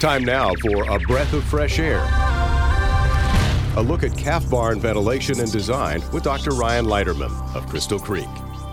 Time now for A Breath of Fresh Air. A look at calf barn ventilation and design with Dr. Ryan Leiterman of Crystal Creek.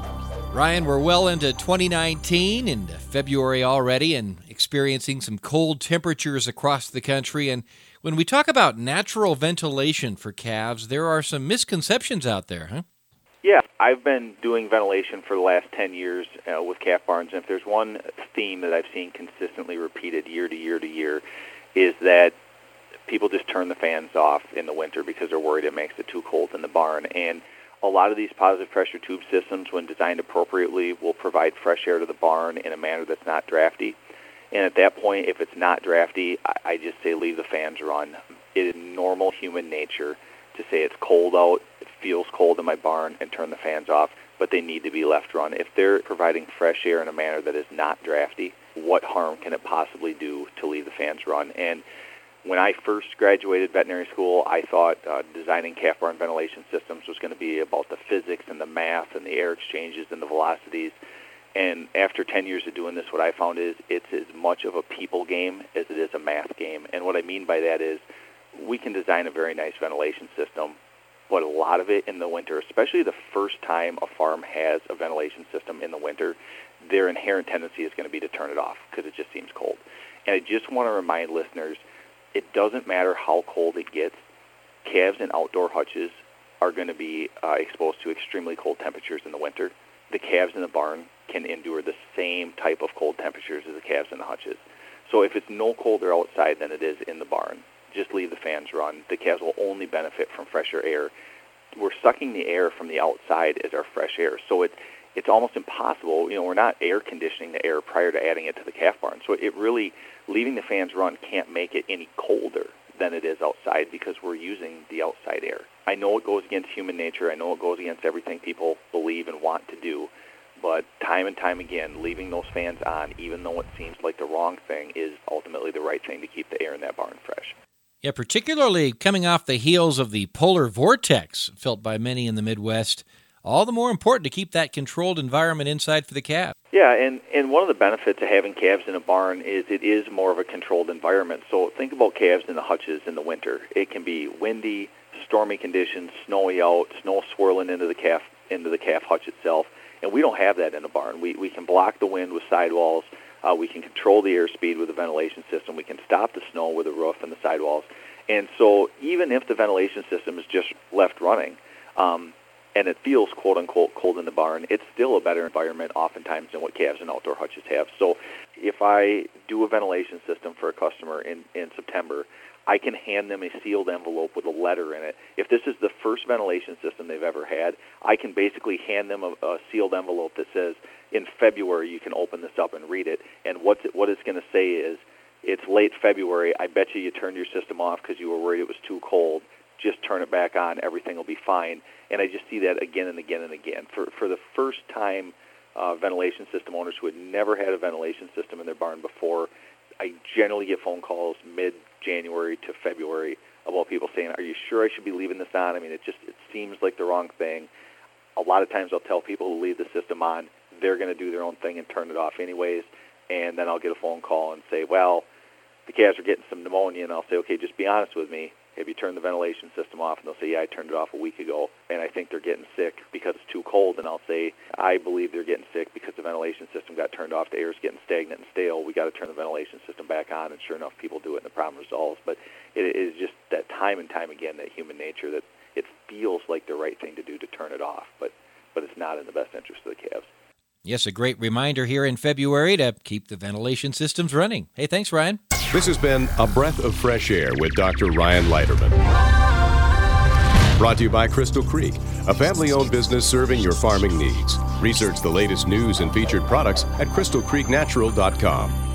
Ryan, we're well into 2019, into February already, and experiencing some cold temperatures across the country. And when we talk about natural ventilation for calves, there are some misconceptions out there, huh? Yeah, I've been doing ventilation for the last 10 years with calf barns, and if there's one theme that I've seen consistently repeated year to year to year, is that people just turn the fans off in the winter because they're worried it makes it too cold in the barn. And a lot of these positive pressure tube systems, when designed appropriately, will provide fresh air to the barn in a manner that's not drafty. And at that point, if it's not drafty, I just say leave the fans run. It is normal human nature to say it's cold out, it feels cold in my barn, and turn the fans off, but they need to be left run. If they're providing fresh air in a manner that is not drafty, what harm can it possibly do to leave the fans run? And when I first graduated veterinary school, I thought designing calf barn ventilation systems was going to be about the physics and the math and the air exchanges and the velocities. And after 10 years of doing this, what I found is it's as much of a people game as it is a math game. And what I mean by that is we can design a very nice ventilation system, but a lot of it in the winter, especially the first time a farm has a ventilation system in the winter, their inherent tendency is going to be to turn it off because it just seems cold. And I just want to remind listeners, it doesn't matter how cold it gets. Calves in outdoor hutches are going to be exposed to extremely cold temperatures in the winter. The calves in the barn can endure the same type of cold temperatures as the calves in the hutches. So if it's no colder outside than it is in the barn, just leave the fans run. The calves will only benefit from fresher air. We're sucking the air from the outside as our fresh air. So it's almost impossible. We're not air conditioning the air prior to adding it to the calf barn. So it really, leaving the fans run can't make it any colder than it is outside because we're using the outside air. I know it goes against human nature. I know it goes against everything people believe and want to do. But time and time again, leaving those fans on, even though it seems like the wrong thing, is ultimately the right thing to keep the air in that barn fresh. Yeah, particularly coming off the heels of the polar vortex felt by many in the Midwest, all the more important to keep that controlled environment inside for the calf. Yeah, and one of the benefits of having calves in a barn is it is more of a controlled environment. So think about calves in the hutches in the winter. It can be windy, stormy conditions, snowy out, snow swirling into the calf hutch itself, and we don't have that in a barn. We can block the wind with sidewalls. We can control the airspeed with a ventilation system. We can stop the snow with a roof and the sidewalls. And so even if the ventilation system is just left running, and it feels quote-unquote cold in the barn, it's still a better environment oftentimes than what calves and outdoor hutches have. So if I do a ventilation system for a customer in September, I can hand them a sealed envelope with a letter in it. If this is the first ventilation system they've ever had, I can basically hand them a sealed envelope that says, in February you can open this up and read it, and what it's going to say is, it's late February, I bet you turned your system off because you were worried it was too cold. Just turn it back on, everything will be fine. And I just see that again and again and again. For the first time ventilation system owners who had never had a ventilation system in their barn before, I generally get phone calls mid-January to February about people saying, are you sure I should be leaving this on? I mean, it seems like the wrong thing. A lot of times I'll tell people to leave the system on. They're going to do their own thing and turn it off anyways. And then I'll get a phone call and say, well, the calves are getting some pneumonia. And I'll say, okay, just be honest with me. Have you turned the ventilation system off? And they'll say, yeah, I turned it off a week ago, and I think they're getting sick because it's too cold. And I'll say, I believe they're getting sick because the ventilation system got turned off. The air's getting stagnant and stale. We got to turn the ventilation system back on. And sure enough, people do it, and the problem resolves. But it is just that time and time again, that human nature, that it feels like the right thing to do to turn it off, but it's not in the best interest of the calves. Yes, a great reminder here in February to keep the ventilation systems running. Hey, thanks, Ryan. This has been A Breath of Fresh Air with Dr. Ryan Leiterman. Brought to you by Crystal Creek, a family-owned business serving your farming needs. Research the latest news and featured products at crystalcreeknatural.com.